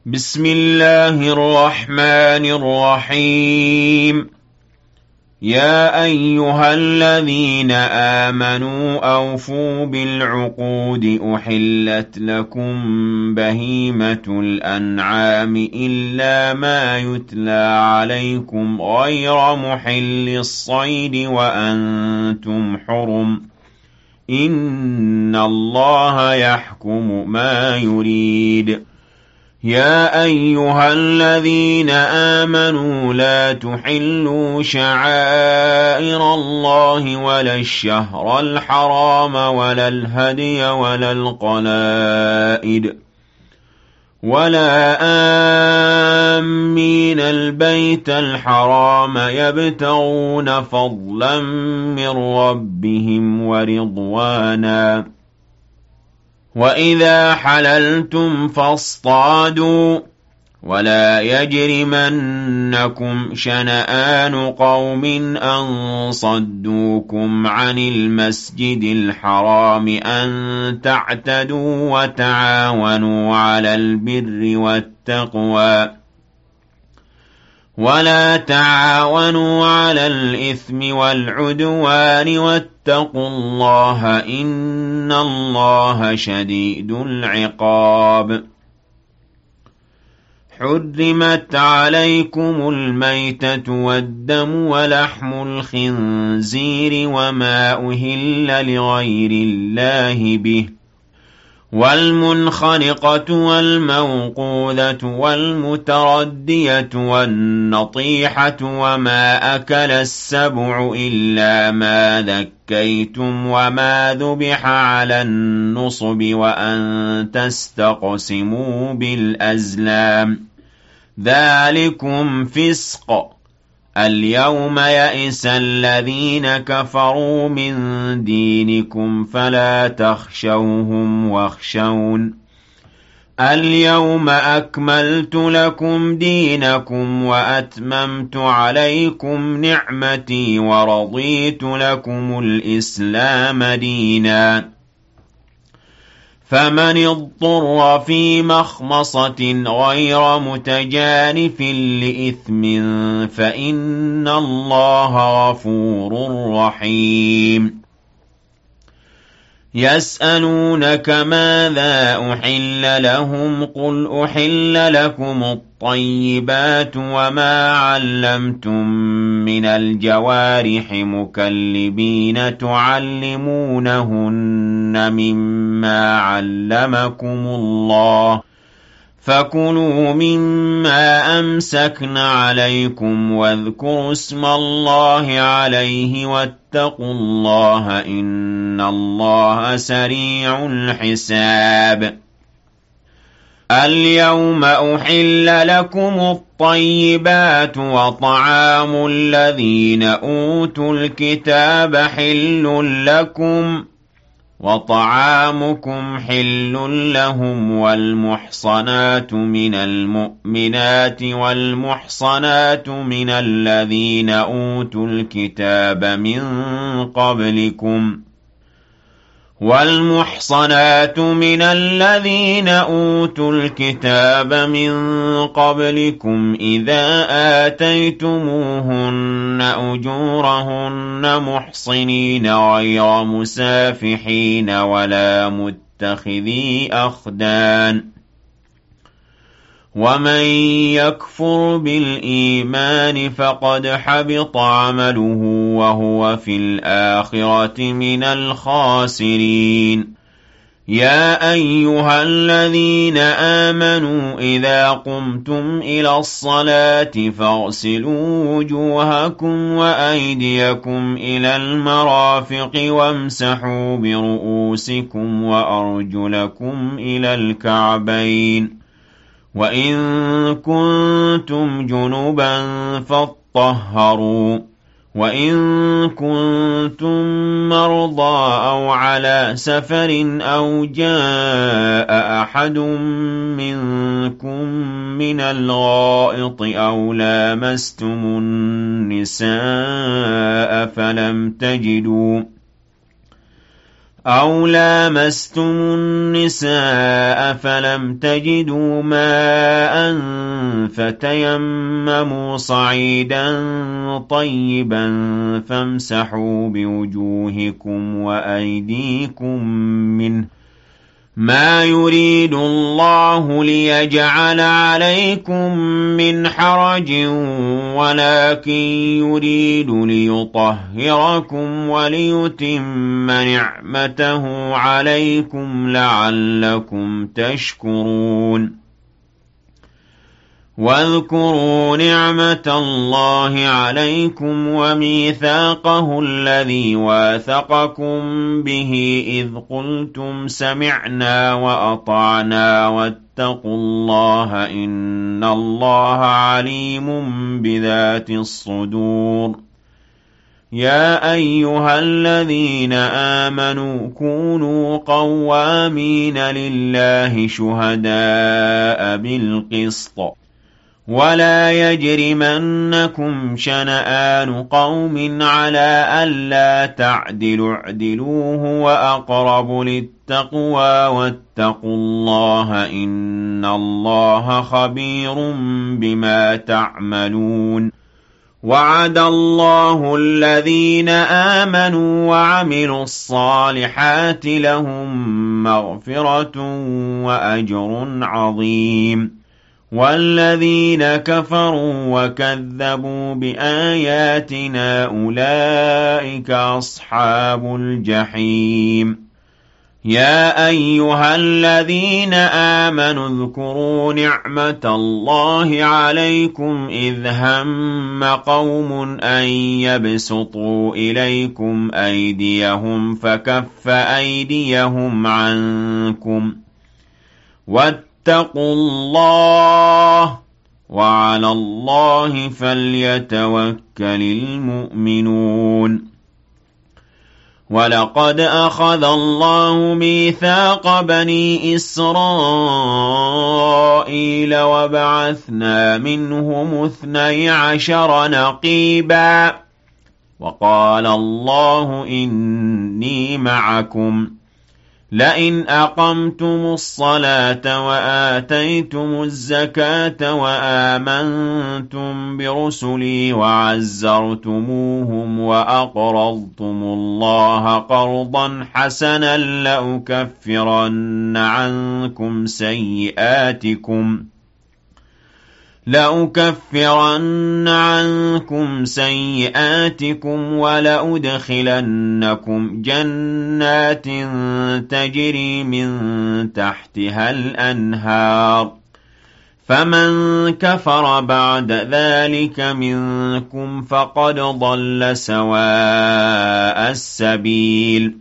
بسم الله الرحمن الرحيم. يا أيها الذين آمنوا أوفوا بالعقود أحلت لكم بهيمة الأنعام إلا ما يتلى عليكم غير محل الصيد وأنتم حرم إن الله يحكم ما يريد. يا أيها الذين آمنوا لا تحلوا شعائر الله ولا الشهر الحرام ولا الهدي ولا القلائد ولا آمين البيت الحرام يبتغون فضلا من ربهم ورضوانا وإذا حللتم فاصطادوا ولا يجرمنكم شنآن قوم أن صدوكم عن المسجد الحرام أن تعتدوا وتعاونوا على البر والتقوى ولا تعاونوا على الإثم والعدوان واتقوا الله إن الله شديد العقاب. حرمت عليكم الميتة والدم ولحم الخنزير وما أهل لغير الله به والمنخنقة والموقوذة والمتردية والنطيحة وما أكل السبع إلا ما ذكيتم وما ذبح على النصب وأن تستقسموا بالأزلام ذلكم فسق. اليوم يئس الذين كفروا من دينكم فلا تخشوهم واخشون اليوم أكملت لكم دينكم وأتممت عليكم نعمتي ورضيت لكم الإسلام دينا. فمن اضطر في مخمصة غير متجانف لإثم فإن الله غفور رحيم. يسألونك ماذا أحل لهم قل أحل لكم الطيبات وما علمتم من الجوارح مكلبين تعلمونهن مما علمكم الله فكلوا مما أمسكن عليكم واذكروا اسم الله عليه واتقوا الله إن الله سريع الحساب. اليوم أحل لكم الطيبات وطعام الذين أوتوا الكتاب حل لكم وطعامكم حل لهم والمحصنات من المؤمنات والمحصنات من الذين أوتوا الكتاب من قبلكم إذا آتيتموهن أجورهن محصنين غير مسافحين ولا متخذي أخدان. ومن يكفر بالإيمان فقد حبط عمله وهو في الآخرة من الخاسرين. يا أيها الذين آمنوا إذا قمتم إلى الصلاة فاغسلوا وجوهكم وأيديكم إلى المرافق وامسحوا برؤوسكم وأرجلكم إلى الكعبين وإن كنتم جنبا فاطهروا وإن كنتم مرضى أو على سفر أو جاء أحد منكم من الغائط أو لامستم النساء فلم تجدوا ماء فتيمموا صعيدا طيبا فامسحوا بوجوهكم وأيديكم منه ما يريد الله ليجعل عليكم من حرج ولكن يريد ليطهركم وليتم نعمته عليكم لعلكم تشكرون واذكروا نعمة الله عليكم وميثاقه الذي واثقكم به إذ قلتم سمعنا وأطعنا واتقوا الله إن الله عليم بذات الصدور يا أيها الذين آمنوا كونوا قوامين لله شهداء بالقسط ولا يجرمنكم شنآن قوم على ألا تعدلوا اعدلوا هو أقرب للتقوى واتقوا الله إن الله خبير بما تعملون وعد الله الذين آمنوا وعملوا الصالحات لهم مغفرة وأجر عظيم والذين كفروا وكذبوا بآياتنا أولئك أصحاب الجحيم يا أيها الذين آمنوا اذكروا نعمة الله عليكم إذ هم قوم أن يبسطوا إليكم أيديهم فكف أيديهم عنكم واتقوا الله وعلى الله فليتوكل المؤمنون ولقد أخذ الله ميثاق بني إسرائيل وبعثنا منهم 12 نقيبا وقال الله إني معكم لئن أقمتم الصلاة وآتيتم الزكاة وآمنتم برسلي وعزرتموهم وأقرضتم الله قرضا حسنا لأكفرن عنكم سيئاتكم ولأدخلنكم جنات تجري من تحتها الأنهار فمن كفر بعد ذلك منكم فقد ضل سواء السبيل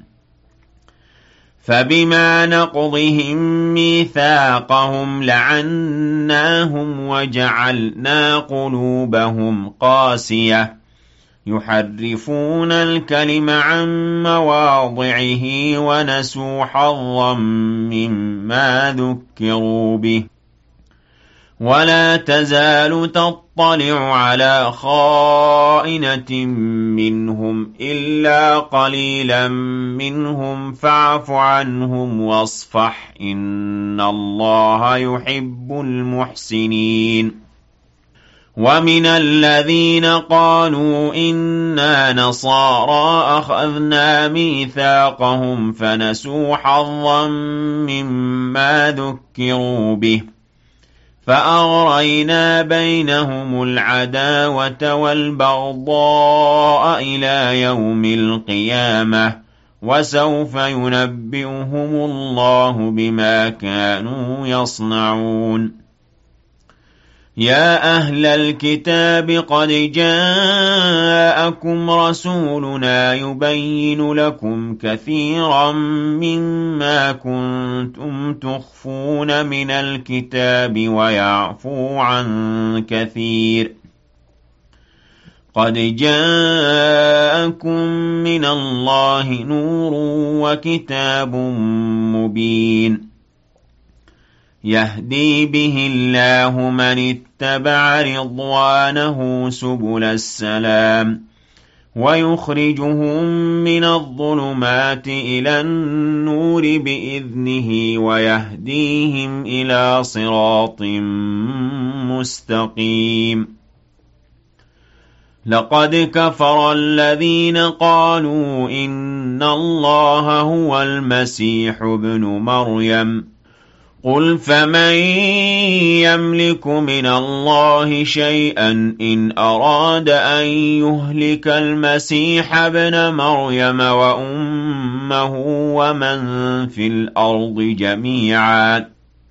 فبما نقضهم ميثاقهم لعناهم وجعلنا قلوبهم قاسية يحرفون الكلم عن مواضعه ونسوا حظا مما ذكروا به ولا تزال تطلع على خائنة منهم إلا قليلا منهم فاعف عنهم واصفح إن الله يحب المحسنين ومن الذين قالوا إنا نصارى أخذنا ميثاقهم فنسوا حظا مما ذكروا به فأغرينا بينهم العداوة والبغضاء إلى يوم القيامة وسوف ينبئهم الله بما كانوا يصنعون يا أهل الكتاب قد جاءكم رسولنا يبين لكم كثيرا مما كنتم تخفون من الكتاب ويعفو عن كثير قد جاءكم من الله نور وكتاب مبين يهدي به الله من اتبع رضوانه سبل السلام ويخرجهم من الظلمات إلى النور بإذنه ويهديهم إلى صراط مستقيم لقد كفر الذين قالوا إن الله هو المسيح ابن مريم قل فمن يملك من الله شيئا إن أراد أن يهلك المسيح ابن مريم وأمه ومن في الأرض جميعا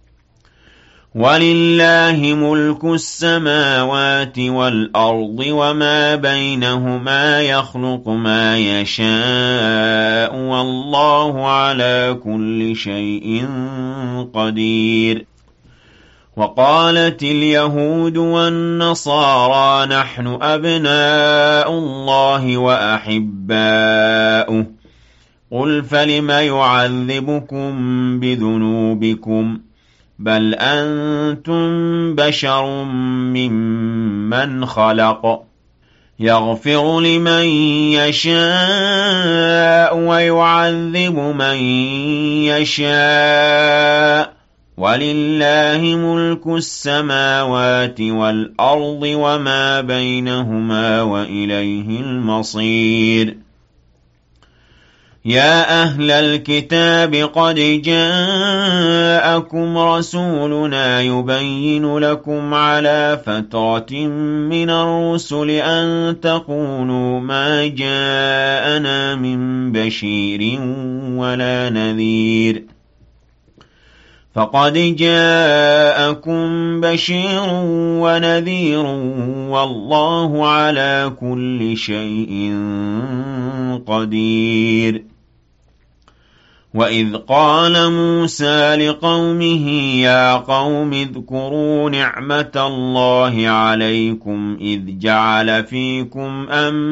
ولله ملك السماوات والأرض وما بينهما يخلق ما يشاء والله على كل شيء قدير وقالت اليهود والنصارى نحن أبناء الله وأحباؤه قل فلم يعذبكم بذنوبكم بل أنتم بشر ممن خلق يغفر لمن يشاء ويعذب من يشاء ولله ملك السماوات والأرض وما بينهما وإليه المصير يا أهل الكتاب قد جاءكم رسولنا يبين لكم على فترة من الرسل أن تقولوا ما جاءنا من بشير ولا نذير فقد جاءكم بشير ونذير والله على كل شيء قدير وإذ قال موسى لقومه يا قوم اذكروا نعمة الله عليكم إذ جعل فيكم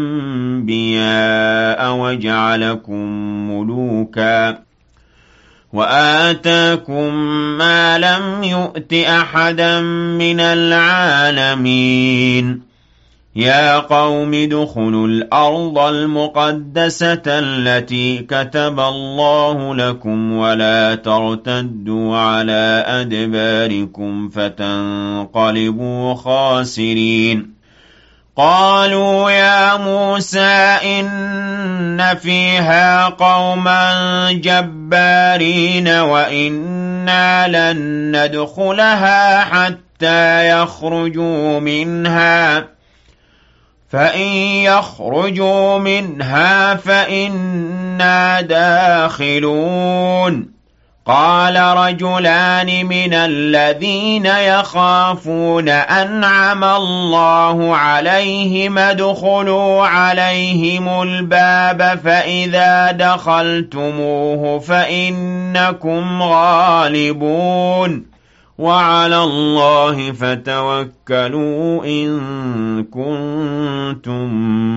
أنبياء وجعلكم ملوكا وآتاكم ما لم يؤت أحدا من العالمين يا قوم ادخلوا الأرض المقدسة التي كتب الله لكم ولا ترتدوا على أدباركم فتنقلبوا خاسرين قالوا يا موسى إن فيها قوما جبارين وإنا لن ندخلها حتى يخرجوا منها فإن يخرجوا منها فإنا داخلون قال رجلان من الذين يخافون أنعم الله عليهم ادخلوا عليهم الباب فإذا دخلتموه فإنكم غالبون وعلى الله فتوكلوا إن كنتم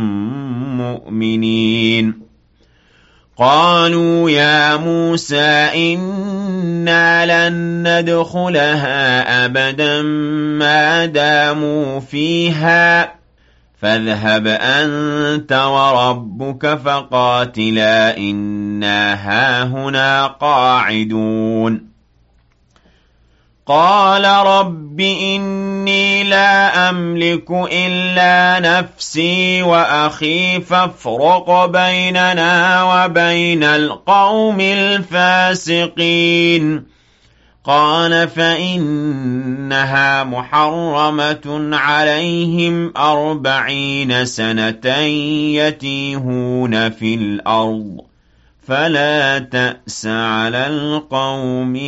مؤمنين قالوا يا موسى إنا لن ندخلها أبدا ما داموا فيها فاذهب أنت وربك فقاتلا إنا هاهنا قاعدون قال رب إني لا أملك إلا نفسي وأخي فافرق بيننا وبين القوم الفاسقين قال فإنها محرمة عليهم 40 سنة يتيهون في الأرض فلا تأس على القوم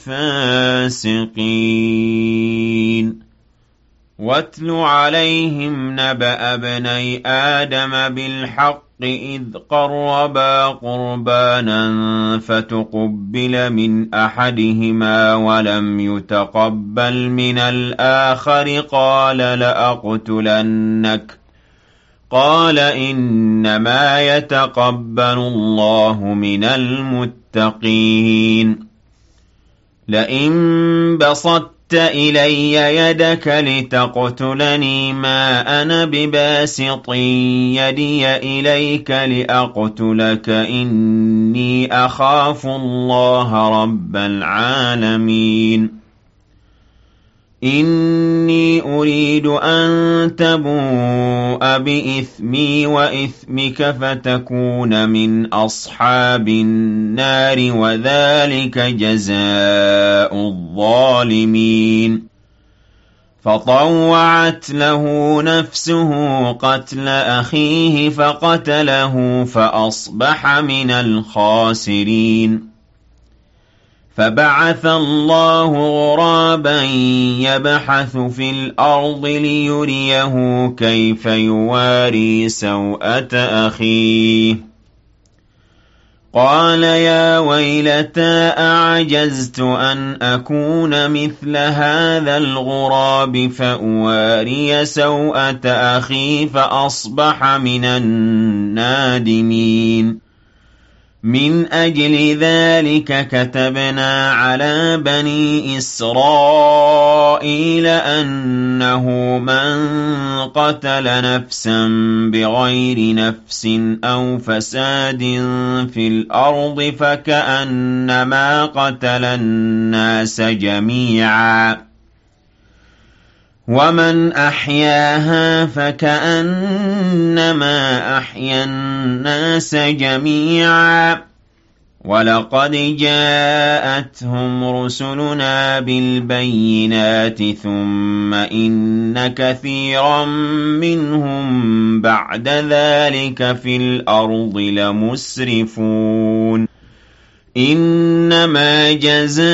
الفاسقين واتل عليهم نبأ ابني آدم بالحق إذ قربا قربانا فتقبل من أحدهما ولم يتقبل من الآخر قال لأقتلنك قال إنما يتقبل الله من المتقين لئن بسطت إلي يدك لتقتلني ما أنا بباسط يدي إليك لأقتلك إني أخاف الله رب العالمين إني أريد أن تبوء بإثمي وإثمك فتكون من أصحاب النار وذلك جزاء الظالمين فطوعت له نفسه قتل أخيه فقتله فأصبح من الخاسرين فبعث الله غرابا يبحث في الأرض ليريه كيف يواري سوءة أخيه قال يا ويلتى أعجزت أن أكون مثل هذا الغراب فأواري سوءة أخي فأصبح من النادمين من أجل ذلك كتبنا على بني إسرائيل أنه من قتل نفسا بغير نفس أو فساد في الأرض فكأنما قتل الناس جميعا ومن أحياها فكأنما أحيا الناس جميعا ولقد جاءتهم رسلنا بالبينات ثم إن كثيرا منهم بعد ذلك في الأرض لمسرفون إنما جزاء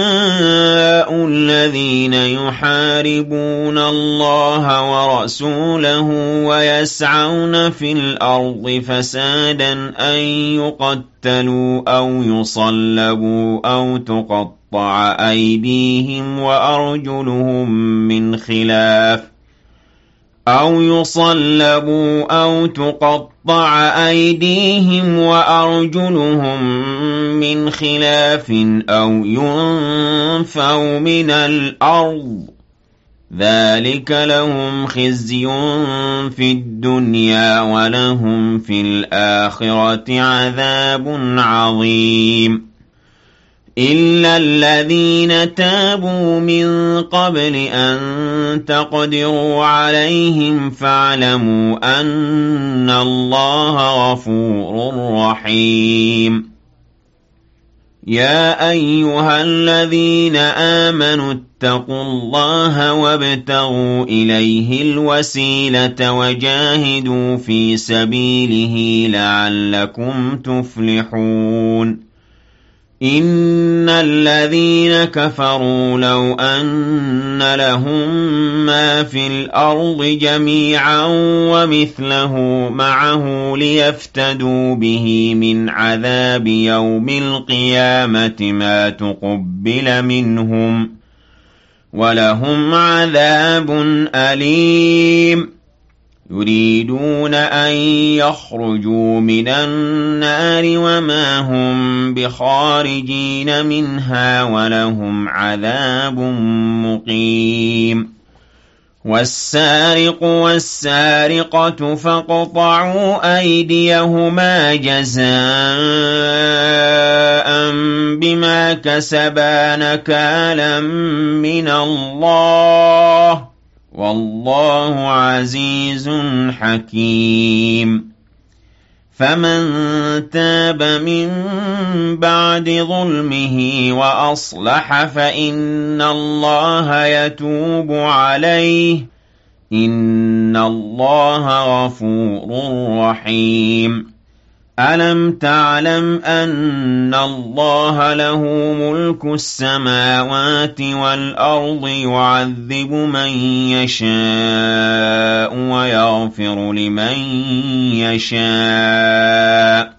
الذين يحاربون الله ورسوله ويسعون في الأرض فسادا أن يقتلوا أو يصلبوا أو تقطع أيديهم وأرجلهم من خلاف أو ينفوا من الأرض ذلك لهم خزي في الدنيا ولهم في الآخرة عذاب عظيم إلا الذين تابوا من قبل أن تقدروا عليهم فاعلموا أن الله غفور رحيم يا أيها الذين آمنوا اتقوا الله وابتغوا إليه الوسيلة وجاهدوا في سبيله لعلكم تفلحون إن الذين كفروا لو أن لهم ما في الأرض جميعا ومثله معه ليفتدوا به من عذاب يوم القيامة ما تقبل منهم ولهم عذاب أليم يريدون أن يخرجوا من النار وما هم بخارجين منها ولهم عذاب مقيم والسارق والسارقة فاقطعوا أيديهما جزاء بما كسبا نكالا من الله والله عزيز حكيم فمن تاب من بعد ظلمه وأصلح فإن الله يتوب عليه إن الله غفور رحيم ألم تعلم أن الله له ملك السماوات والأرض يعذب من يشاء ويغفر لمن يشاء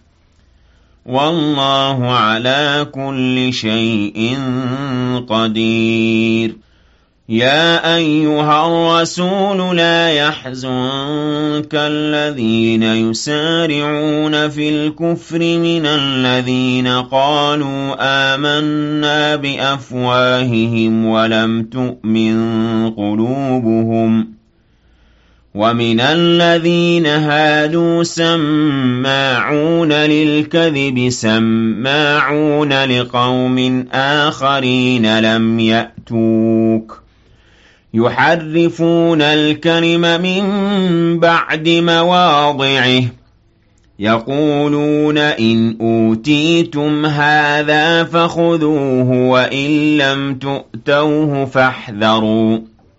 والله على كل شيء قدير يا أيها الرسول لا يحزنك الذين يسارعون في الكفر من الذين قالوا آمنا بأفواههم ولم تؤمن قلوبهم ومن الذين هادوا سماعون للكذب سماعون لقوم آخرين لم يأتوك يحرفون الكلم من بعد مواضعه يقولون إن أوتيتم هذا فخذوه وإن لم تؤتوه فاحذروا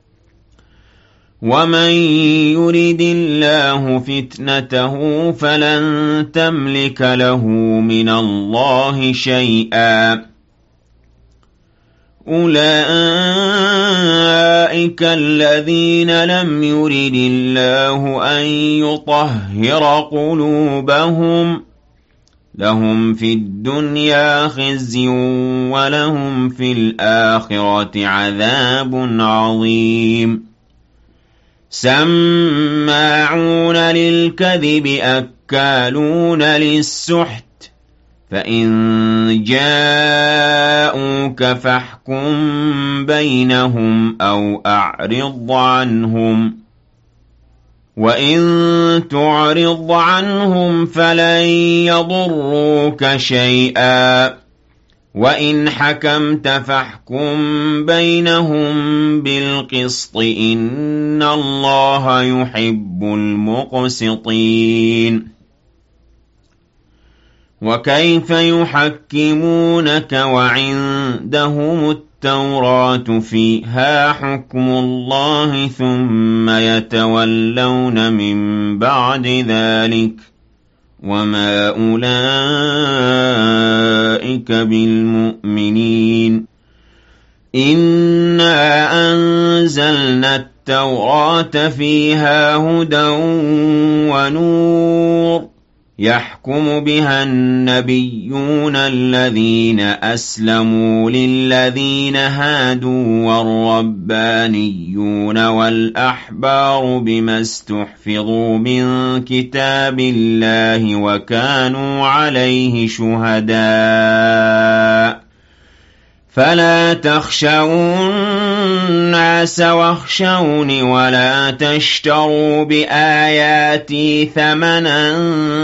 ومن يرد الله فتنته فلن تملك له من الله شيئا أولئك الذين لم يرد الله أن يطهر قلوبهم لهم في الدنيا خزي ولهم في الآخرة عذاب عظيم سماعون للكذب أكالون للسحت فإن جاءوك فاحكم بينهم أو أعرض عنهم وإن تعرض عنهم فلن يضروك شيئا وإن حكمت فاحكم بينهم بالقسط إن الله يحب المقسطين وكيف يحكمونك وعندهم التوراة فيها حكم الله ثم يتولون من بعد ذلك وما أولئك بالمؤمنين إنا أنزلنا التوراة فيها هدى ونور يحكم بها النبيون الذين أسلموا للذين هادوا والربانيون والأحبار بما استحفظوا من كتاب الله وكانوا عليه شهداء فلا تخشوا الناس واخشوني ولا تشتروا بآياتي ثمنا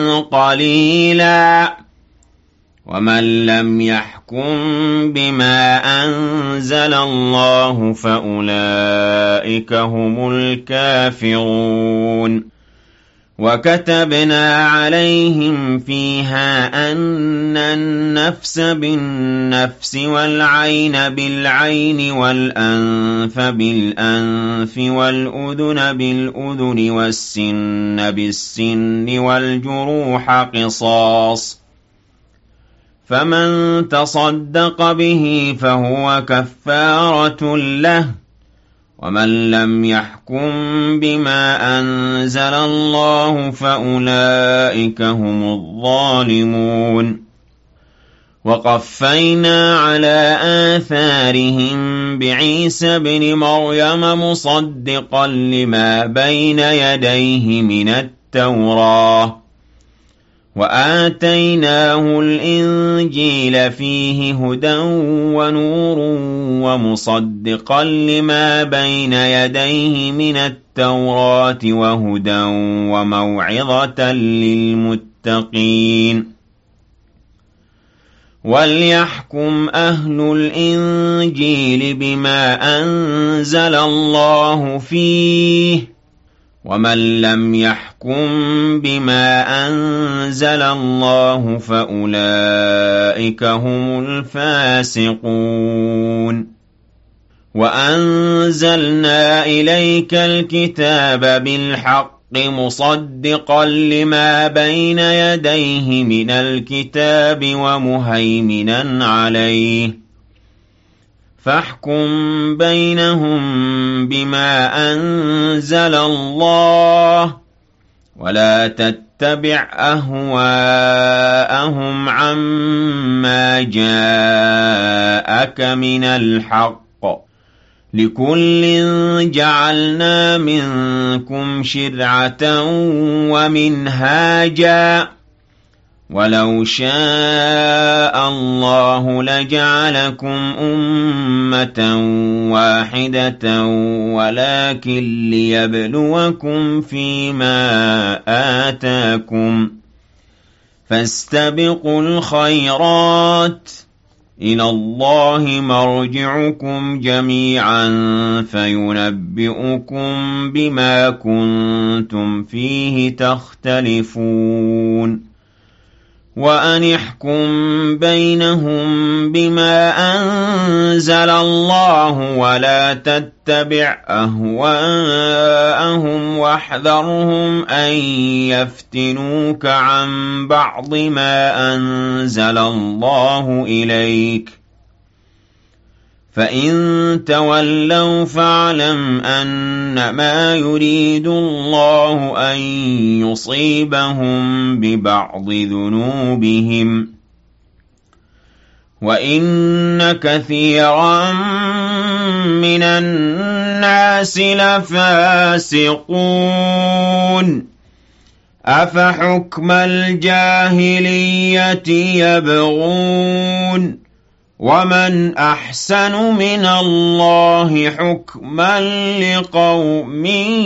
قليلا ومن لم يحكم بما أنزل الله فأولئك هم الكافرون وكتبنا عليهم فيها أن النفس بالنفس والعين بالعين والأنف بالأنف والأذن بالأذن والسن بالسن والجروح قصاص فمن تصدق به فهو كفارة له ومن لم يحكم بما أنزل الله فأولئك هم الظالمون وقفينا على آثارهم بعيسى بن مريم مصدقا لما بين يديه من التوراة وآتيناه الإنجيل فيه هدى ونور ومصدقا لما بين يديه من التوراة وهدى وموعظة للمتقين وليحكم أهل الإنجيل بما أنزل الله فيه ومن لم يحكم بما أنزل الله فأولئك هم الفاسقون وأنزلنا إليك الكتاب بالحق مصدقا لما بين يديه من الكتاب ومهيمنا عليه فاحكم بينهم بما أنزل الله ولا تتبع أهواءهم عما جاءك من الحق لِكُلٍّ جَعَلْنَا مِنكُمْ شِرْعَةً وَمِنْهَاجًا ۚ وَلَوْ شَاءَ اللَّهُ لَجَعَلَكُمْ أُمَّةً وَاحِدَةً وَلَٰكِن لِّيَبْلُوَكُمْ فِيمَا آتَاكُمْ ۖ فَاسْتَبِقُوا الْخَيْرَاتِ ۚ إِلَى اللَّهِ مَرْجِعُكُمْ جَمِيعًا فَيُنَبِّئُكُم بِمَا كُنتُمْ فِيهِ تَخْتَلِفُونَ وَأَنِ احْكُم بَيْنَهُم بِمَا أَنزَلَ اللَّهُ وَلَا تَتَّبِعْ أَهْوَاءَهُمْ وَاحْذَرْهُمْ أَن يَفْتِنُوكَ عَن بَعْضِ مَا أَنزَلَ اللَّهُ إِلَيْكَ ۖ فَإِن تَوَلَّوْا فَاعْلَمْ أَنَّمَا يُرِيدُ اللَّهُ أَن يُصِيبَهُم بِبَعْضِ ذُنُوبِهِمْ ۗ وَإِنَّ كَثِيرًا مِّنَ النَّاسِ لَفَاسِقُونَ أَفَحُكْمَ الْجَاهِلِيَّةِ يَبْغُونَ وَمَنْ أَحْسَنُ مِنَ اللَّهِ حُكْمًا لِّقَوْمٍ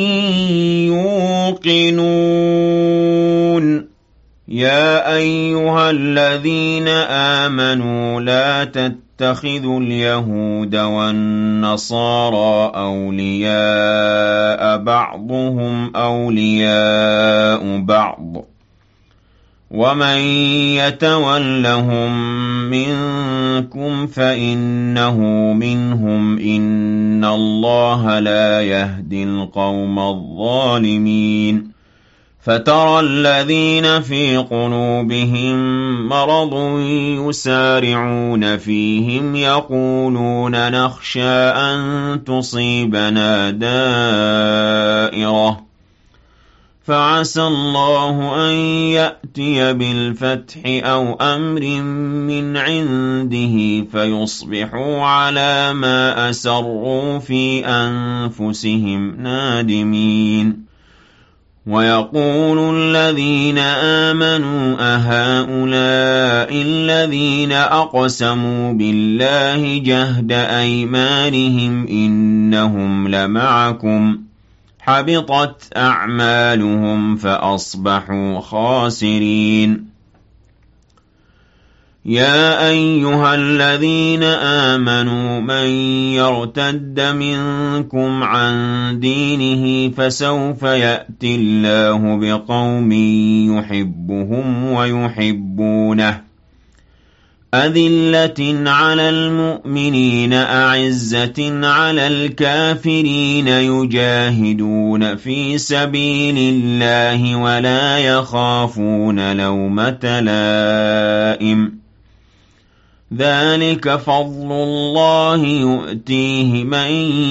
يُوقِنُونَ يَا أَيُّهَا الَّذِينَ آمَنُوا لَا تَتَّخِذُوا الْيَهُودَ وَالنَّصَارَىٰ أَوْلِيَاءَ بَعْضُهُمْ أَوْلِيَاءُ بَعْضٍ ۚ وَمَن يَتَوَلَّهُم مِّنكُمْ فَإِنَّهُ مِنْهُمْ ۗ إِنَّ اللَّهَ لَا يَهْدِي الْقَوْمَ الظَّالِمِينَ فَتَرَى الَّذِينَ فِي قُلُوبِهِم مَّرَضٌ يُسَارِعُونَ فِيهِمْ يَقُولُونَ نَخْشَىٰ أَن تُصِيبَنَا دَائِرَةٌ ۚ فَعَسَى اللَّهُ أَن يَأْتِيَ بِالْفَتْحِ أَوْ أَمْرٍ مِّنْ عِندِهِ فَيُصْبِحُوا عَلَىٰ مَا أَسَرُّوا فِي أَنفُسِهِمْ نَادِمِينَ وَيَقُولُ الَّذِينَ آمَنُوا أَهَٰؤُلَاءِ الَّذِينَ أَقْسَمُوا بِاللَّهِ جَهْدَ أَيْمَانِهِمْ إِنَّهُمْ لَمَعَكُمْ ۚ حَبِطَتْ أَعْمَالُهُمْ فَأَصْبَحُوا خَاسِرِينَ يَا أَيُّهَا الَّذِينَ آمَنُوا مَن يَرْتَدَّ مِنكُمْ عَن دِينِهِ فَسَوْفَ يَأْتِي اللَّهُ بِقَوْمٍ يُحِبُّهُمْ وَيُحِبُّونَهُ أَذِلَّةٍ عَلَى الْمُؤْمِنِينَ أَعِزَّةٍ عَلَى الْكَافِرِينَ يُجَاهِدُونَ فِي سَبِيلِ اللَّهِ وَلَا يَخَافُونَ لَوْمَةَ لَائِمٍ ۚ ذَٰلِكَ فَضْلُ اللَّهِ يُؤْتِيهِ مَن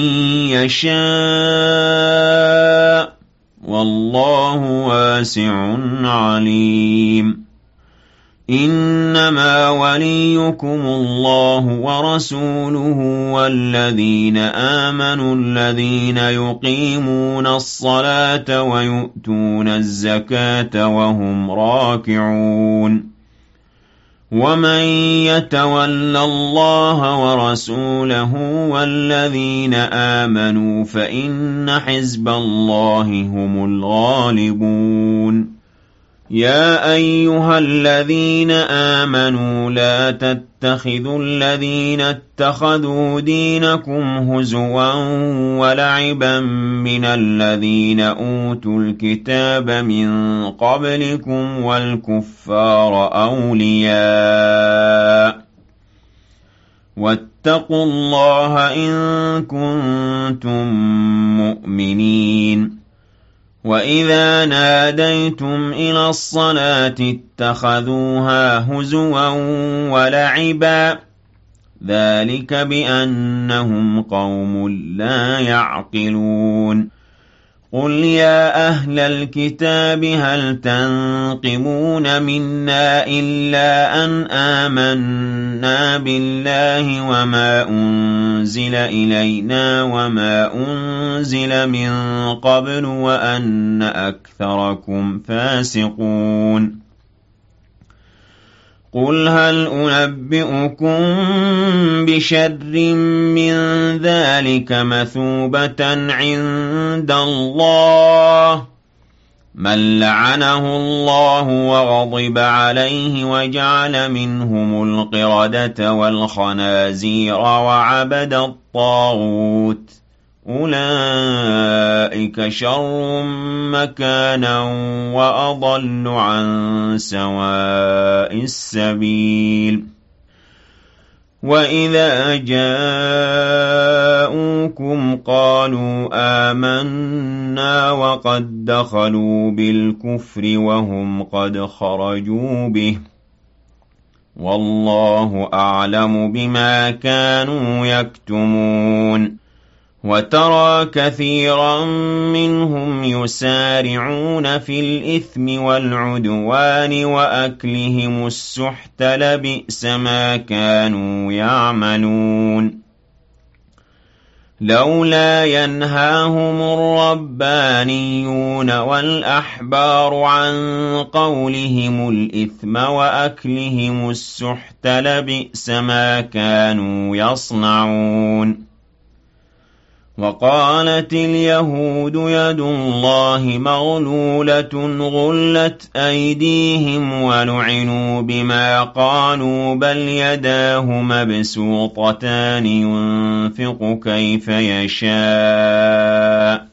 يَشَاءُ ۚ وَاللَّهُ وَاسِعٌ عَلِيمٌ إِنَّمَا وَلِيُّكُمُ اللَّهُ وَرَسُولُهُ وَالَّذِينَ آمَنُوا الَّذِينَ يُقِيمُونَ الصَّلَاةَ وَيُؤْتُونَ الزَّكَاةَ وَهُمْ رَاكِعُونَ وَمَن يَتَوَلَّ اللَّهَ وَرَسُولَهُ وَالَّذِينَ آمَنُوا فَإِنَّ حِزْبَ اللَّهِ هُمُ الْغَالِبُونَ يَا أَيُّهَا الَّذِينَ آمَنُوا لَا تَتَّخِذُوا الَّذِينَ اتَّخَذُوا دِينَكُمْ هُزُوًا وَلَعِبًا مِّنَ الَّذِينَ أُوتُوا الْكِتَابَ مِن قَبْلِكُمْ وَالْكُفَّارَ أَوْلِيَاءَ ۚ وَاتَّقُوا اللَّهَ إِن كُنتُم مُّؤْمِنِينَ وَإِذَا نَادَيْتُمْ إِلَى الصَّلَاةِ اتَّخَذُوهَا هُزُوًا وَلَعِبًا ۚ ذَٰلِكَ بِأَنَّهُمْ قَوْمٌ لَّا يَعْقِلُونَ قُلْ يَا أَهْلَ الْكِتَابِ هَلْ تَنقِمُونَ مِنَّا إِلَّا أَنْ آمَنَّا بِاللَّهِ وَمَا أُنزِلَ إِلَيْنَا وَمَا أُنزِلَ مِن قَبْلُ وَأَنَّ أَكْثَرَكُمْ فَاسِقُونَ قُلْ هَلْ أُنَبِّئُكُم بِشَرٍّ مِّن ذَٰلِكَ مَثُوبَةً عِندَ اللَّهِ مَن لَّعَنَهُ اللَّهُ وَغَضِبَ عَلَيْهِ وَجَعَلَ مِنْهُمُ الْقِرَدَةَ وَالْخَنَازِيرَ وَعَبَدَ الطَّاغُوتَ ۚ أُولَٰئِكَ شَرٌّ مَّكَانًا وَأَضَلُّ عَن سَوَاءِ السَّبِيلِ وَإِذَا جَاءُوكُمْ قَالُوا آمَنَّا وَقَد دَّخَلُوا بِالْكُفْرِ وَهُمْ قَدْ خَرَجُوا بِهِ ۚ وَاللَّهُ أَعْلَمُ بِمَا كَانُوا يَكْتُمُونَ وَتَرَىٰ كَثِيرًا مِّنْهُمْ يُسَارِعُونَ فِي الْإِثْمِ وَالْعُدْوَانِ وَأَكْلِهِمُ السُّحْتَ ۚ لَبِئْسَ مَا كَانُوا يَعْمَلُونَ لَوْلَا يَنْهَاهُمُ الرَّبَّانِيُّونَ وَالْأَحْبَارُ عَن قَوْلِهِمُ الْإِثْمَ وَأَكْلِهِمُ السُّحْتَ ۚ لَبِئْسَ مَا كَانُوا يَصْنَعُونَ وَقَالَتِ الْيَهُودُ يَدُ اللَّهِ مَغْلُولَةٌ غُلَّتْ أَيْدِيهِمْ وَلُعِنُوا بِمَا قَالُوا ۖ بَلْ يَدَاهُ مَبْسُوطَتَانِ يُنفِقُ كَيْفَ يَشَاءُ ۚ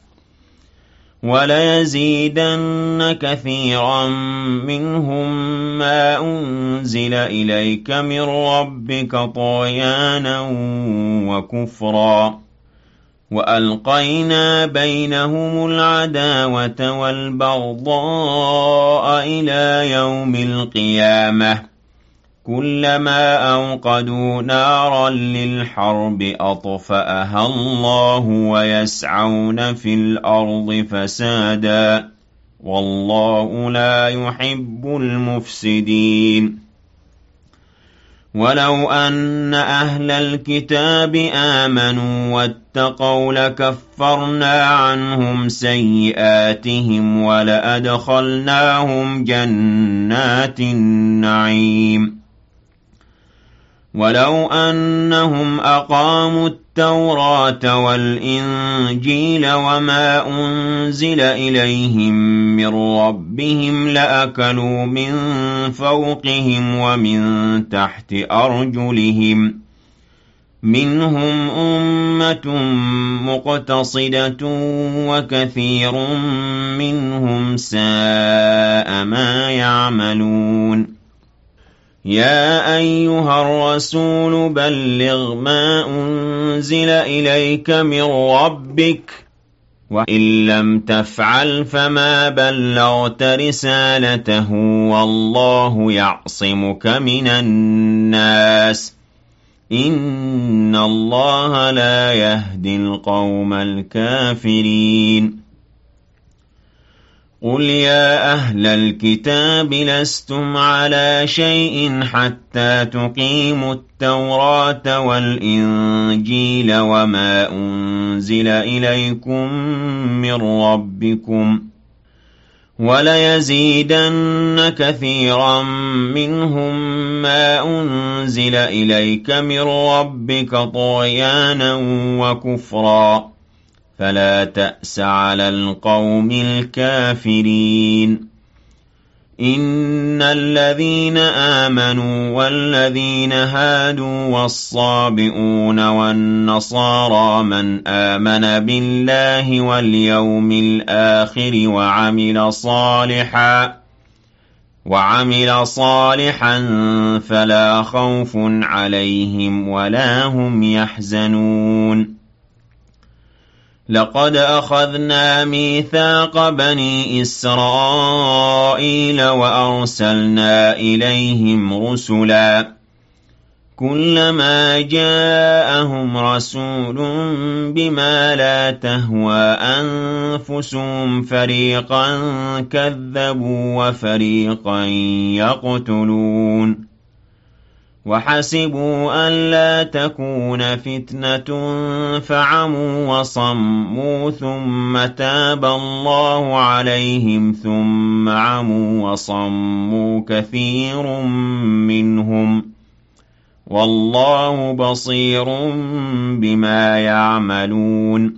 وَلَيَزِيدَنَّ كَثِيرًا مِّنْهُم مَّا أُنزِلَ إِلَيْكَ مِن رَّبِّكَ طُغْيَانًا وَكُفْرًا ۖ وَأَلْقَيْنَا بَيْنَهُمُ الْعَدَاوَةَ وَالْبَغْضَاءَ إِلَىٰ يَوْمِ الْقِيَامَةِ ۚ كُلَّمَا أَوْقَدُوا نَارًا لِّلْحَرْبِ أَطْفَأَهَا اللَّهُ وَيَسْعَوْنَ فِي الْأَرْضِ فَسَادًا ۚ وَاللَّهُ لَا يُحِبُّ الْمُفْسِدِينَ وَلَوْ أَنَّ أَهْلَ الْكِتَابِ آمَنُوا وَاتَّقَوْا لَكَفَّرْنَا عَنْهُمْ سَيِّئَاتِهِمْ وَلَأَدْخَلْنَاهُمْ جَنَّاتِ النَّعِيمِ وَلَوْ أَنَّهُمْ أَقَامُوا التَّوْرَاةَ وَالْإِنجِيلَ وَمَا أُنزِلَ إِلَيْهِم مِّن رَّبِّهِمْ لَأَكَلُوا مِن فَوْقِهِمْ وَمِن تَحْتِ أَرْجُلِهِم ۚ مِّنْهُمْ أُمَّةٌ مُّقْتَصِدَةٌ وَكَثِيرٌ مِّنْهُمْ سَاءَ مَا يَعْمَلُونَ يَا أَيُّهَا الرَّسُولُ بَلِّغْ مَا أُنزِلَ إِلَيْكَ مِن رَّبِّكَ ۖ وَإِن لَّمْ تَفْعَلْ فَمَا بَلَّغْتَ رِسَالَتَهُ ۗ وَاللَّهُ يَعْصِمُكَ مِنَ النَّاسِ ۗ إِنَّ اللَّهَ لَا يَهْدِي الْقَوْمَ الْكَافِرِينَ قُلْ يَا أَهْلَ الْكِتَابِ لَسْتُمْ عَلَىٰ شَيْءٍ حَتَّىٰ تُقِيمُوا التَّوْرَاةَ وَالْإِنجِيلَ وَمَا أُنزِلَ إِلَيْكُم مِّن رَّبِّكُمْ ۗ وَلَيَزِيدَنَّ كَثِيرًا مِّنْهُم مَّا أُنزِلَ إِلَيْكَ مِن رَّبِّكَ طُغْيَانًا وَكُفْرًا ۖ فَلَا تَأْسَ عَلَى الْقَوْمِ الْكَافِرِينَ إِنَّ الَّذِينَ آمَنُوا وَالَّذِينَ هَادُوا وَالصَّابِئُونَ وَالنَّصَارَىٰ مَنْ آمَنَ بِاللَّهِ وَالْيَوْمِ الْآخِرِ وَعَمِلَ صَالِحًا فَلَا خَوْفٌ عَلَيْهِمْ وَلَا هُمْ يَحْزَنُونَ لَقَدْ أَخَذْنَا مِيثَاقَ بَنِي إِسْرَائِيلَ وَأَرْسَلْنَا إِلَيْهِمْ رُسُلًا ۖ كلما جاءهم رسول بما لا تهوى أنفسهم فريقا كذبوا وفريقا يقتلون وحسبوا ألا تكون فتنة فعموا وصموا ثم تاب الله عليهم ثم عموا وصموا كثير منهم والله بصير بما يعملون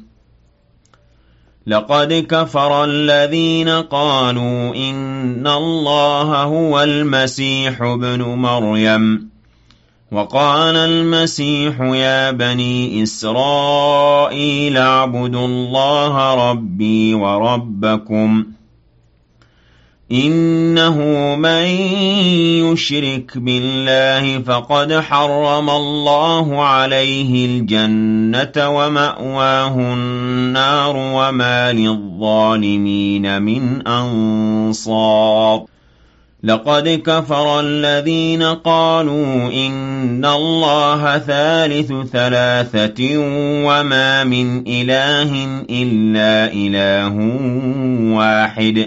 لقد كفر الذين قالوا إن الله هو المسيح ابن مريم وقال المسيح يا بني إسرائيل اعبدوا الله ربي وربكم إنه من يشرك بالله فقد حرم الله عليه الجنة ومأواه النار وما للظالمين من أنصار لقد كفر الذين قالوا إن الله ثالث ثلاثة وما من إله إلا إله واحد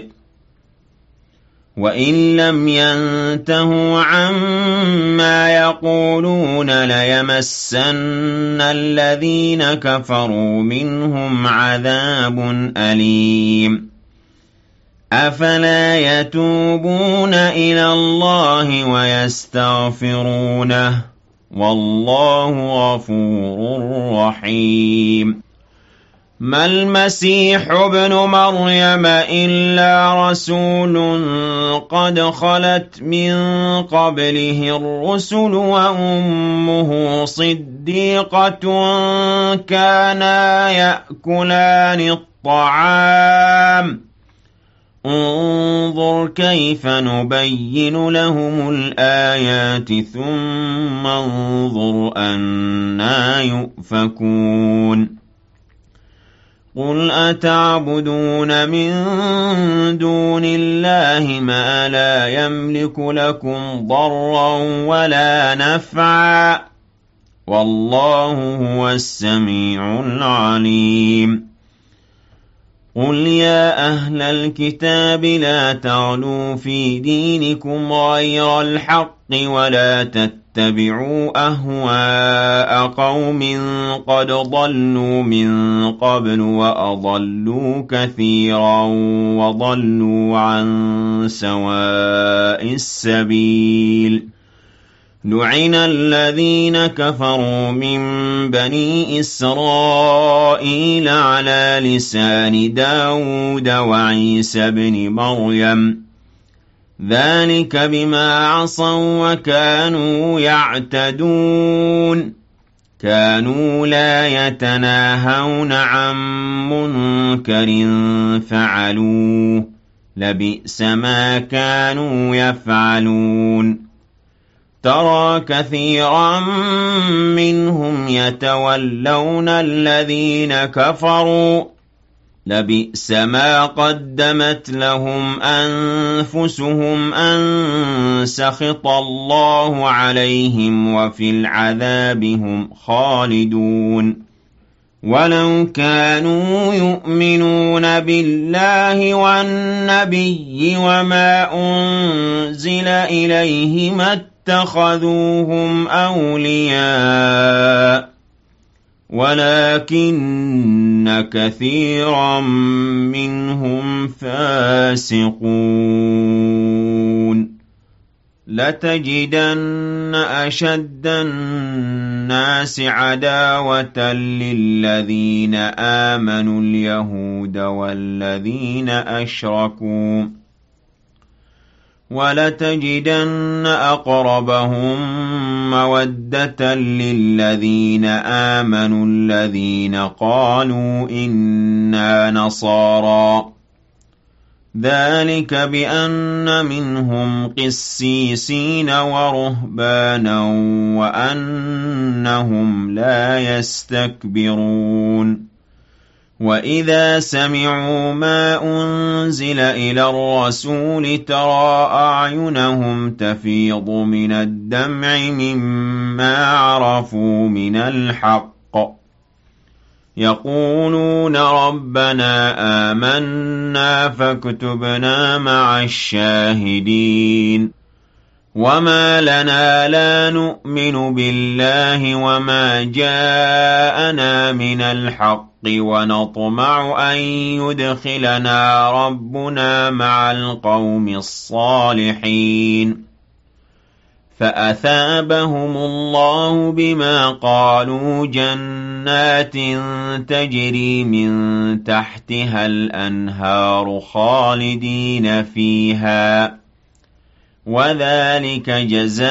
وإن لم ينتهوا عما يقولون ليمسن الذين كفروا منهم عذاب أليم أفلا يتوبون إلى الله ويستغفرونه والله غفور رحيم ما المسيح ابن مريم إلا رسول قد خلت من قبله الرسل وأمه صديقة كانا يأكلان الطعام انظر كيف نبين لهم الآيات ثم انظر أنى يؤفكون قل أتعبدون من دون الله ما لا يملك لكم ضرا ولا نفعا والله هو السميع العليم قل يا أهل الكتاب لا تغلوا في دينكم غير الحق ولا تتبعوا أهواء قوم قد ضلوا من قبل وأضلوا كثيرا وضلوا عن سواء السبيل لعن الذين كفروا من بني إسرائيل على لسان داود وعيسى بن مريم ذلك بما عصوا وكانوا يعتدون كانوا لا يتناهون عن منكر فعلوه لبئس ما كانوا يفعلون ترى كثيرا منهم يتولون الذين كفروا لبئس ما قدمت لهم أنفسهم أن سخط الله عليهم وفي العذاب هم خالدون ولو كانوا يؤمنون بالله والنبي وما أنزل إليه ما اتخذوهم أولياء ولكن كثيرا منهم فاسقون لتجدن أشد الناس عداوة للذين آمنوا اليهود والذين أشركوا ولتجدن أقربهم مودة للذين آمنوا الذين قالوا إنا نصارى ذلك بأن منهم قسيسين ورهبانا وأنهم لا يستكبرون وَإِذَا سَمِعُوا مَا أُنزِلَ إِلَى الرَّسُولِ تَرَىٰ أَعْيُنَهُمْ تَفِيضُ مِنَ الدَّمْعِ مِمَّا عَرَفُوا مِنَ الْحَقِّ يَقُولُونَ رَبَّنَا آمَنَّا فَاكْتُبْنَا مَعَ الشَّاهِدِينَ وَمَا لَنَا لَا نُؤْمِنُ بِاللَّهِ وَمَا جَاءَنَا مِنَ الْحَقِّ وَنَطْمَعُ أَن يُدْخِلَنَا رَبُّنَا مَعَ الْقَوْمِ الصَّالِحِينَ فَأَثَابَهُمُ اللَّهُ بِمَا قَالُوا جَنَّاتٍ تَجْرِي مِن تَحْتِهَا الْأَنْهَارُ خَالِدِينَ فِيهَا وَذَلِكَ جَزَاءُ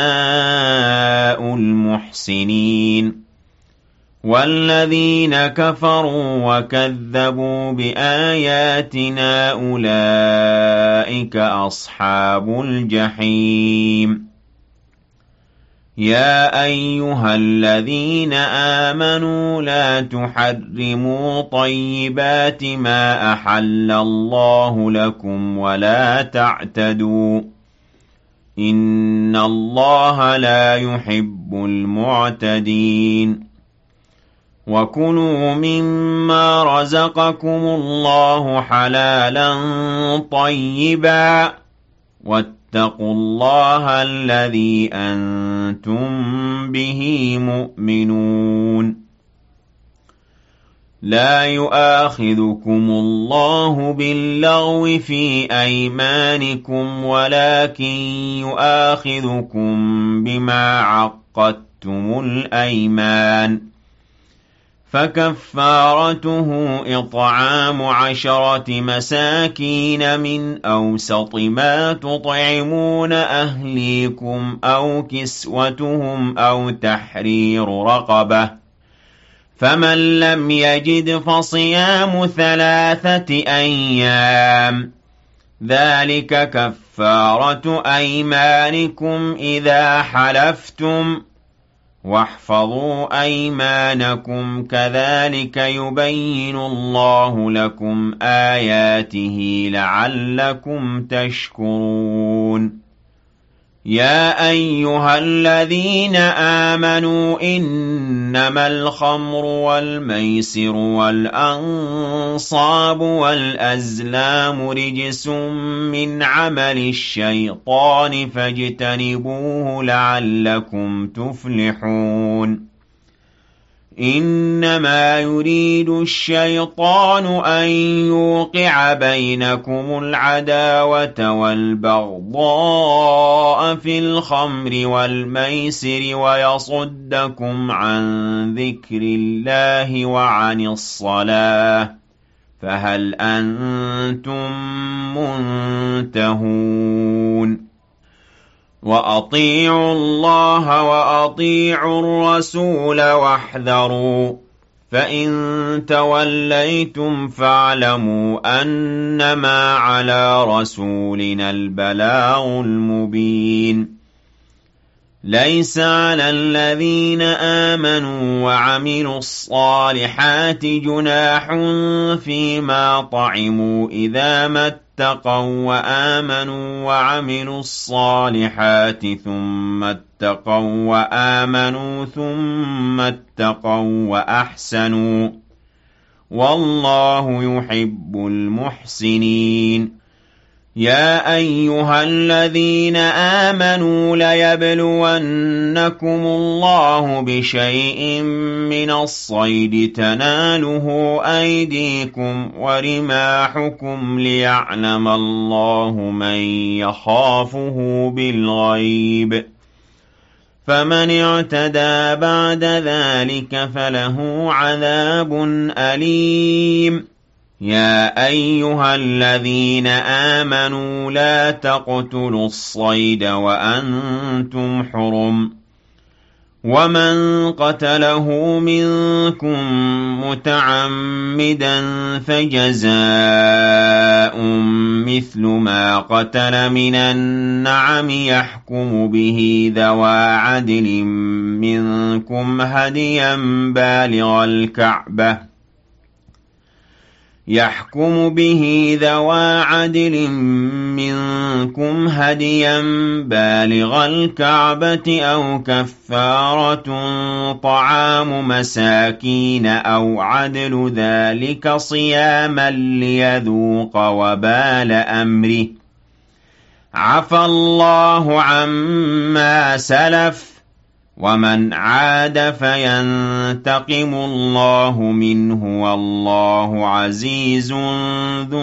الْمُحْسِنِينَ وَالَّذِينَ كَفَرُوا وَكَذَّبُوا بِآيَاتِنَا أُولَئِكَ أَصْحَابُ الْجَحِيمِ يَا أَيُّهَا الَّذِينَ آمَنُوا لَا تُحَرِّمُوا طَيِّبَاتِ مَا أَحَلَّ اللَّهُ لَكُمْ وَلَا تَعْتَدُوا إِنَّ اللَّهَ لَا يُحِبُّ الْمُعْتَدِينَ وَكُلُوا مِمَّا رَزَقَكُمُ اللَّهُ حَلَالًا طَيِّبًا وَاتَّقُوا اللَّهَ الَّذِي أَنتُم بِهِ مُؤْمِنُونَ لا يؤاخذكم الله باللغو في أيمانكم ولكن يؤاخذكم بما عقدتم الأيمان فكفارته إطعام 10 مساكين من أوسط ما تطعمون أهليكم أو كسوتهم أو تحرير رقبة فمن لم يجد فصيام 3 أيام ذلك كفارة أيمانكم إذا حلفتم واحفظوا أيمانكم كذلك يبين الله لكم آياته لعلكم تشكرون يا أيها الذين آمنوا إنما الخمر والميسر والأنصاب والأزلام رجس من عمل الشيطان فاجتنبوه لعلكم تفلحون إنما يريد الشيطان أن يوقع بينكم العداوة والبغضاء في الخمر والميسر ويصدكم عن ذكر الله وعن الصلاة فهل أنتم منتهون وَأَطِيعُوا اللَّهَ وَأَطِيعُوا الرَّسُولَ وَاحْذَرُوا فَإِن تَوَلَّيْتُمْ فَاعْلَمُوا أَنَّمَا عَلَىٰ رَسُولِنَا الْبَلَاغُ الْمُبِينُ لَيْسَ عَلَى الَّذِينَ آمَنُوا وَعَمِلُوا الصَّالِحَاتِ جُنَاحٌ فِيمَا طَعِمُوا إِذَا مَا اتَّقَوا وَآمَنُوا وَعَمِلُوا الصَّالِحَاتِ ثُمَّ اتَّقَوا وَآمَنُوا ثُمَّ اتَّقَوا وَأَحْسَنُوا وَاللَّهُ يُحِبُّ الْمُحْسِنِينَ يا أيها الذين آمنوا ليبلونكم الله بشيء من الصيد تناله أيديكم ورماحكم ليعلم الله من يخافه بالغيب فمن اعتدى بعد ذلك فله عذاب أليم يا أيها الذين آمنوا لا تقتلوا الصيد وأنتم حرم ومن قتله منكم متعمدا فجزاء مثل ما قتل من النعم يحكم به ذوى عدل منكم هديا بالغ الكعبة يحكم به ذوى عدل منكم هديا بالغ الكعبة أو كفارة طعام مساكين أو عدل ذلك صياما ليذوق وبال أمره عفى الله عما سلف ومن عاد فينتقم الله منه والله عزيز ذو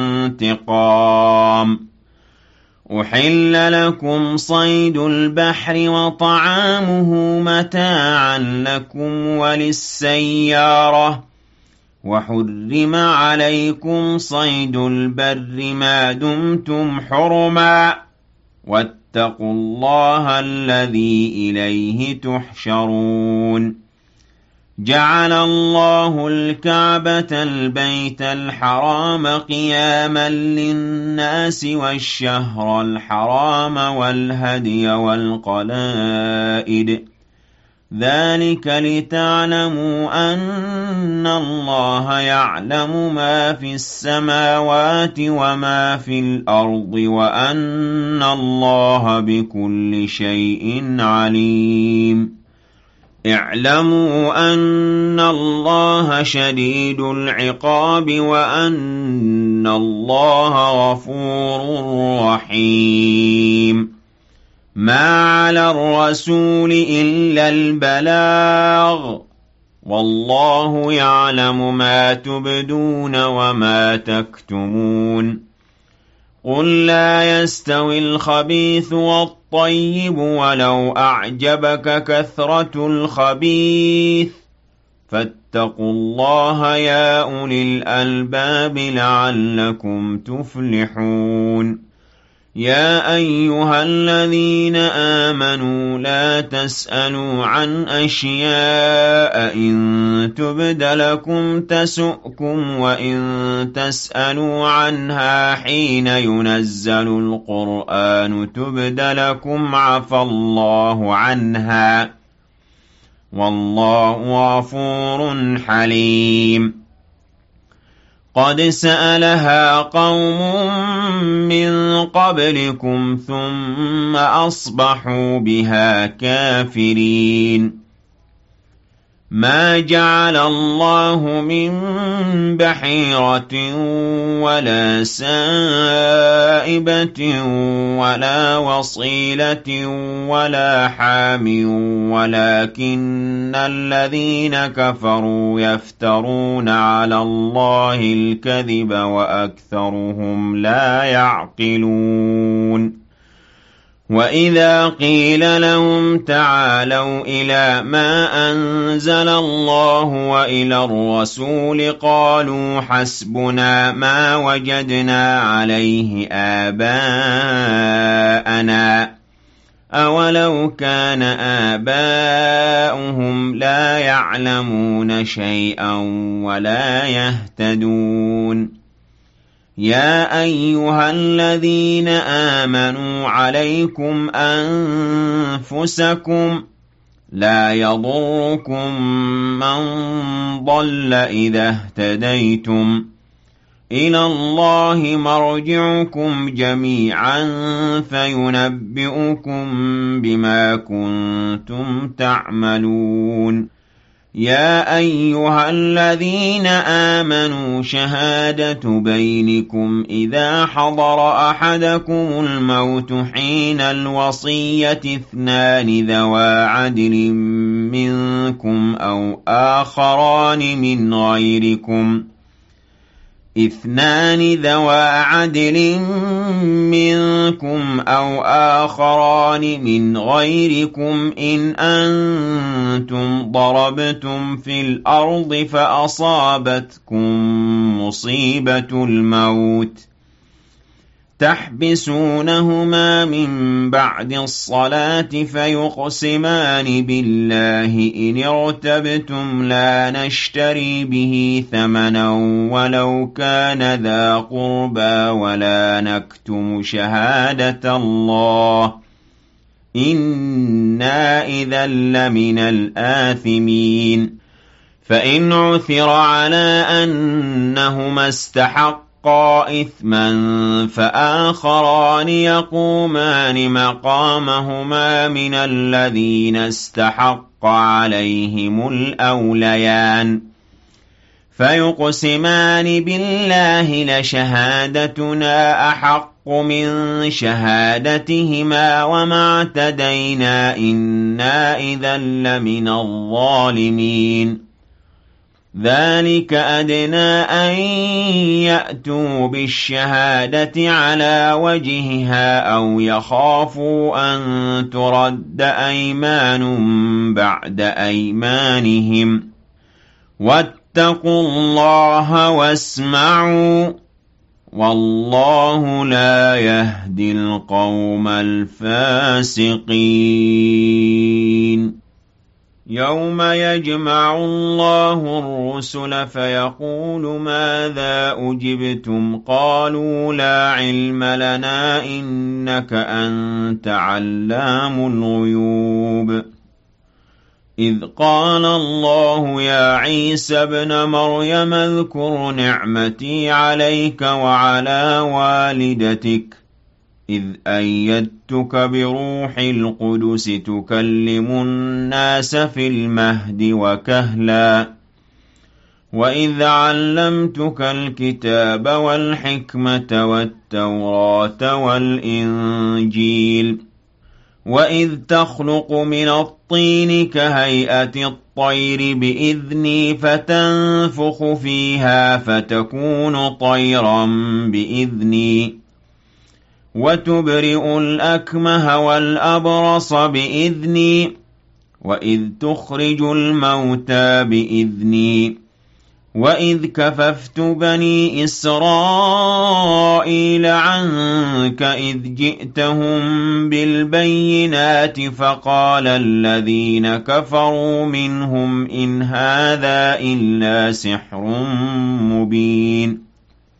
انتقام أحل لكم صيد البحر وطعامه متاعا لكم وللسيارة وحرم عليكم صيد البر ما دمتم حرما واتقوا الله الذي إليه تحشرون جعل الله الكعبة البيت الحرام قياما للناس والشهر الحرام والهدي والقلائد ذلك لتعلموا أن الله يعلم ما في السماوات وما في الأرض وأن الله بكل شيء عليم اعلموا أن الله شديد العقاب وأن الله غفور رحيم ما على الرسول إلا البلاغ والله يعلم ما تبدون وما تكتمون قل لا يستوي الخبيث والطيب ولو أعجبك كثرة الخبيث فاتقوا الله يا أولي الألباب لعلكم تفلحون يا أيها الذين آمنوا لا تسألوا عن أشياء إن تبد لكم تسؤكم وإن تسألوا عنها حين ينزل القرآن تبد لكم عفى الله عنها والله غفور حليم قد سألها قوم من قبلكم ثم أصبحوا بها كافرين ما جعل الله من بحيرة ولا سائبة ولا وصيلة ولا حام ولكن الذين كفروا يفترون على الله الكذب وأكثرهم لا يعقلون وَإِذَا قِيلَ لَهُمْ تَعَالَوْا إِلَى مَا أَنزَلَ اللَّهُ وَإِلَى الرَّسُولِ قَالُوا حَسْبُنَا مَا وَجَدْنَا عَلَيْهِ آبَاءَنَا أَوَلَوْ كَانَ آبَاؤُهُمْ لَا يَعْلَمُونَ شَيْئًا وَلَا يَهْتَدُونَ يا أيها الذين آمنوا عليكم أنفسكم لا يضركم من ضل إذا اهتديتم إلى الله مرجعكم جميعا فينبئكم بما كنتم تعملون يا أيها الذين آمنوا شهادة بينكم إذا حضر أحدكم الموت حين الوصية اثنان ذوى عدل منكم أو آخران من غيركم إن أنتم ضربتم في الأرض فأصابتكم مصيبة الموت تحبسونهما من بعد الصلاة فيقسمان بالله إن ارتبتم لا نشتري به ثمنا ولو كان ذا قربى ولا نكتم شهادة الله إنا إذا لمن الآثمين فإن عثر على أنهما استحقا إثما فآخران يقومان مقامهما من الذين استحق عليهم الأوليان فيقسمان بالله لشهادتنا أحق من شهادتهما وما اعتدينا إنا إذا لمن الظالمين ذلك أدنى أن يأتوا بالشهادة على وجهها أو يخافوا أن ترد أيمان بعد أيمانهم واتقوا الله واسمعوا والله لا يهدي القوم الفاسقين يوم يجمع الله الرسل فيقول ماذا أجبتم قالوا لا علم لنا إنك أنت علام الغيوب إذ قال الله يا عيسى ابن مريم اذكر نعمتي عليك وعلى والدتك إذ أيدتك بروح القدس تكلم الناس في المهد وكهلا وإذ علمتك الكتاب والحكمة والتوراة والإنجيل وإذ تخلق من الطين كهيئة الطير بإذني فتنفخ فيها فتكون طيرا بإذني وتبرئ الأكمه والأبرص بإذني وإذ تخرج الموتى بإذني وإذ كففت بني إسرائيل عنك إذ جئتهم بالبينات فقال الذين كفروا منهم إن هذا إلا سحر مبين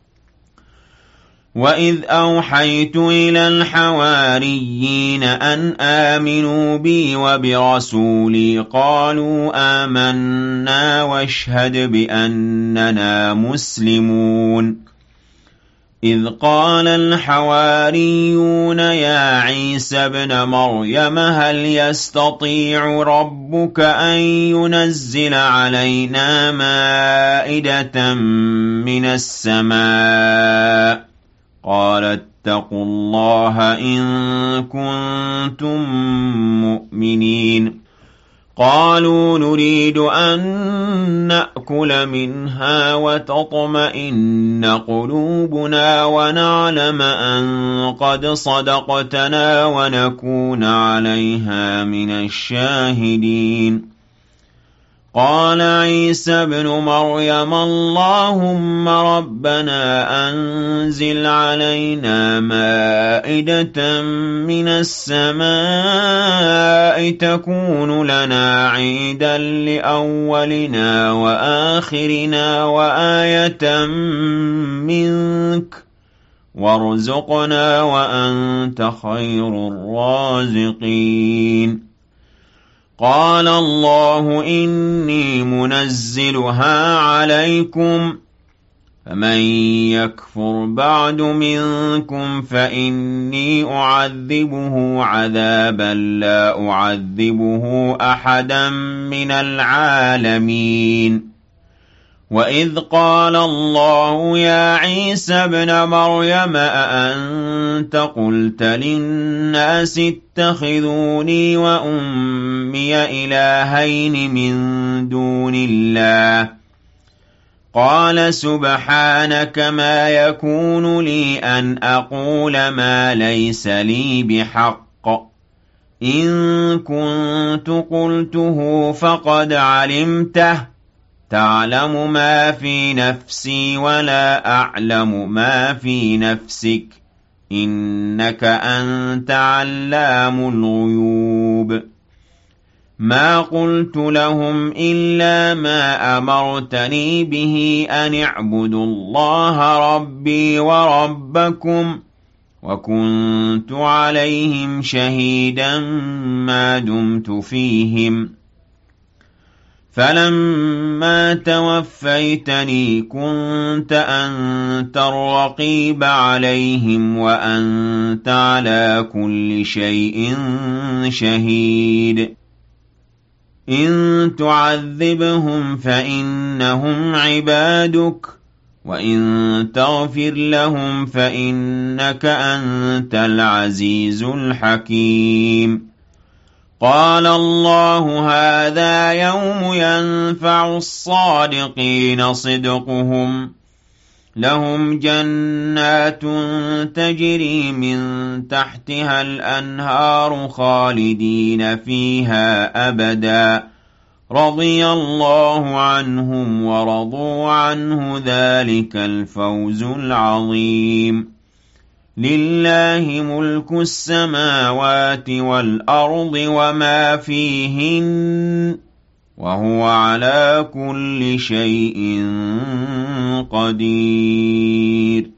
وإذ أوحيت إلى الحواريين أن آمنوا بي وبرسولي قالوا آمنا واشهد بأننا مسلمون إذ قال الحواريون يا عيسى ابن مريم هل يستطيع ربك أن ينزل علينا مائدة من السماء قال اتقوا الله إن كنتم مؤمنين قالوا نريد أن نأكل منها وتطمئن قلوبنا ونعلم أن قد صدقتنا ونكون عليها من الشاهدين قال عيسى ابن مريم اللهم ربنا أنزل علينا مائدة من السماء تكون لنا عيدا لأولنا وآخرنا وآية منك وارزقنا وأنت خير الرازقين قال الله إني منزلها عليكم فمن يكفر بعد منكم فإني أعذبه عذابا لا أعذبه أحدا من العالمين وإذ قال الله يا عيسى ابن مريم أأنت قلت للناس اتخذوني وأمي إلهين من دون الله قال سبحانك ما يكون لي أن أقول ما ليس لي بحق إن كنت قلته فقد علمته تعلم ما في نفسي ولا أعلم ما في نفسك إنك أنت علام الغيوب ما قلت لهم إلا ما أمرتني به أن اعبدوا الله ربي وربكم وكنت عليهم شهيدا ما دمت فيهم فَلَمَّا تَوَفَّيْتَنِي كُنتَ أَنتَ الرَّقِيبَ عَلَيْهِمْ وَأَنتَ عَلَىٰ كُلِّ شَيْءٍ شَهِيدٌ إِن تُعَذِّبْهُمْ فَإِنَّهُمْ عِبَادُكَ وَإِن تَغْفِرْ لَهُمْ فَإِنَّكَ أَنتَ الْعَزِيزُ الْحَكِيمُ قَالَ اللَّهُ هَٰذَا يَوْمُ يَنفَعُ الصَّادِقِينَ صِدْقُهُمْ لَهُمْ جَنَّاتٌ تَجْرِي مِن تَحْتِهَا الْأَنْهَارُ خَالِدِينَ فِيهَا أَبَدًا رَضِيَ اللَّهُ عَنْهُمْ وَرَضُوا عَنْهُ ذَٰلِكَ الْفَوْزُ الْعَظِيمُ لِلَّهِ مُلْكُ السَّمَاوَاتِ وَالْأَرْضِ وَمَا فِيهِنَّ وَهُوَ عَلَىٰ كُلِّ شَيْءٍ قَدِيرٌ